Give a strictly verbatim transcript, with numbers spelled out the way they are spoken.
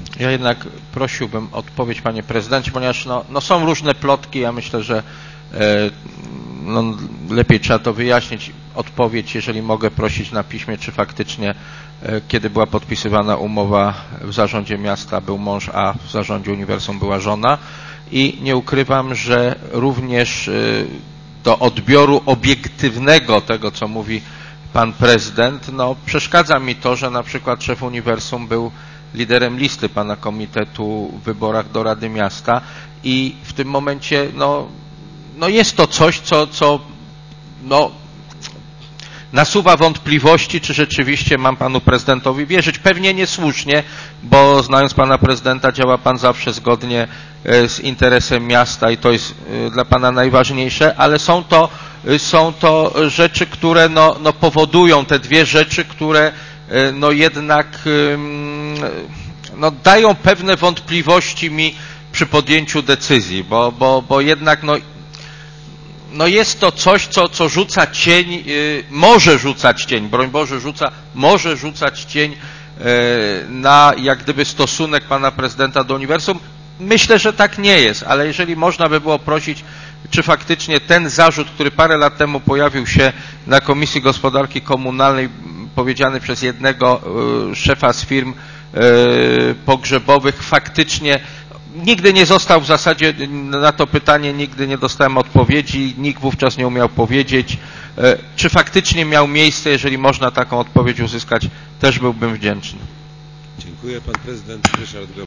Ja jednak prosiłbym o odpowiedź, panie prezydencie, ponieważ no, no są różne plotki, ja myślę, że e, no, lepiej trzeba to wyjaśnić. Odpowiedź, jeżeli mogę prosić na piśmie, czy faktycznie, e, kiedy była podpisywana umowa w zarządzie miasta, był mąż, a w zarządzie uniwersum była żona. I nie ukrywam, że również e, do odbioru obiektywnego tego, co mówi pan prezydent, no przeszkadza mi to, że na przykład szef uniwersum był liderem listy pana komitetu w wyborach do Rady Miasta i w tym momencie no, no jest to coś, co, co no, nasuwa wątpliwości, czy rzeczywiście mam panu prezydentowi wierzyć. Pewnie niesłusznie, bo znając pana prezydenta działa pan zawsze zgodnie z interesem miasta i to jest dla pana najważniejsze, ale są to, są to rzeczy, które no, no powodują, te dwie rzeczy, które no jednak no dają pewne wątpliwości mi przy podjęciu decyzji, bo, bo, bo jednak no, no jest to coś, co, co rzuca cień, yy, może rzucać cień, broń Boże rzuca, może rzucać cień yy, na jak gdyby stosunek pana prezydenta do uniwersum. Myślę, że tak nie jest, ale jeżeli można by było prosić, czy faktycznie ten zarzut, który parę lat temu pojawił się na Komisji Gospodarki Komunalnej, powiedziany przez jednego yy, szefa z firm yy, pogrzebowych, faktycznie nigdy nie został w zasadzie, na to pytanie nigdy nie dostałem odpowiedzi, nikt wówczas nie umiał powiedzieć, czy faktycznie miał miejsce. Jeżeli można taką odpowiedź uzyskać, też byłbym wdzięczny. Dziękuję. Pan prezydent Ryszard Grobarczyk.